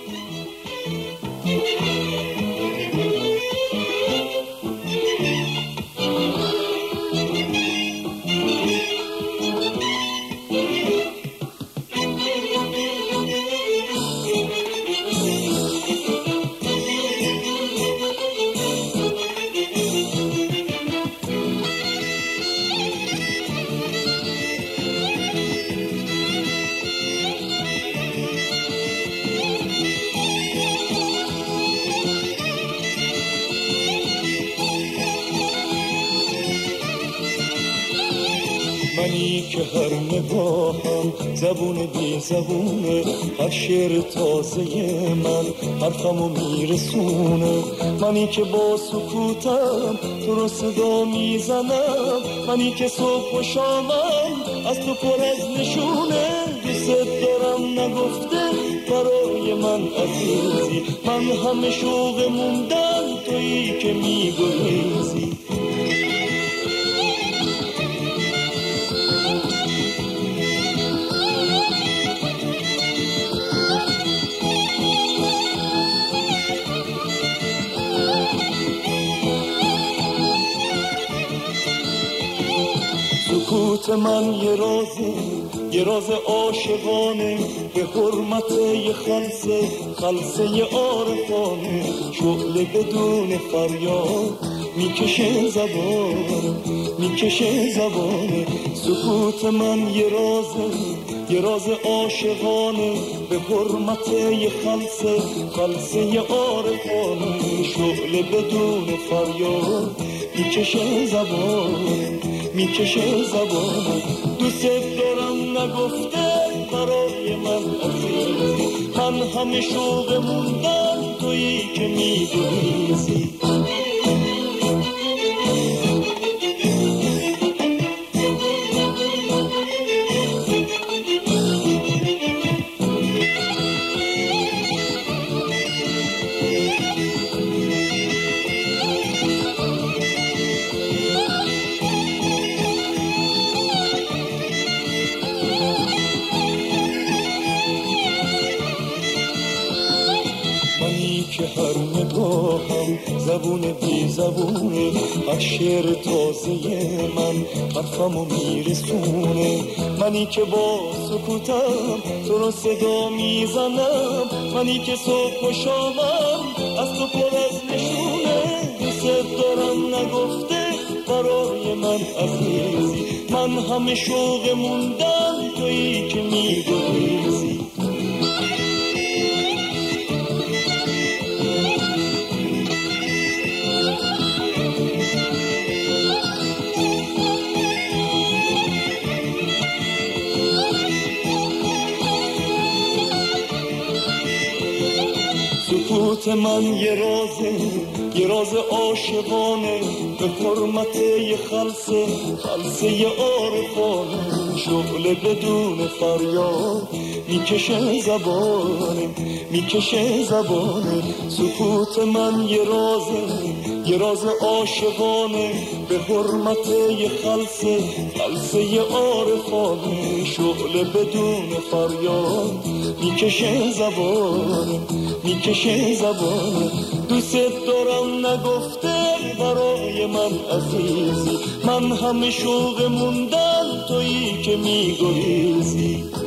منی که هر نگاهم زبون بی زبونه، هر شعر تازه من حرفمو میرسونه. منی که با سکوتم تو رو صدا میزنم، منی که صبح و شامم از تو پر از نشونه. دوست دارم نگفته برای من عزیزی، من همه شوق موندن تویی که میگریزی. سکوت من یه راز عاشقانه، به حرمت یه خلصه عارفانه. شعله بدون فریاد میکشه زبانه. سکوت من یه راز عاشقانه، به حرمت یه خلصه عارفانه. شعله بدون فریاد میکشه زبانه. دوست دارم نگفته برای من عزیزی، من همه شوق موندن تویی که میگریزی. که هر نگاهم زبون بی زبونه، هر شعر تازه من حرفمو میرسونه. منی که با سکوتم تو رو صدا میزنم، منی که صبح و شامم از تو پر از نشونه. دوست دارم نگفته برای من عزیزی، من همه شوق موندن تویی که میگریزی. سکوت من یه راز عاشقانه، به حرمت یه خلصه عارفانه. شعله بدون فریاد میکشه زبانه. سکوت من یه راز عاشقانه، به حرمت یه خلصه عارفانه. شعله بدون فریاد میکشه زبانه. دوست دارم نگفته برای من عزیزی، من همه شوق موندن تویی که میگریزی.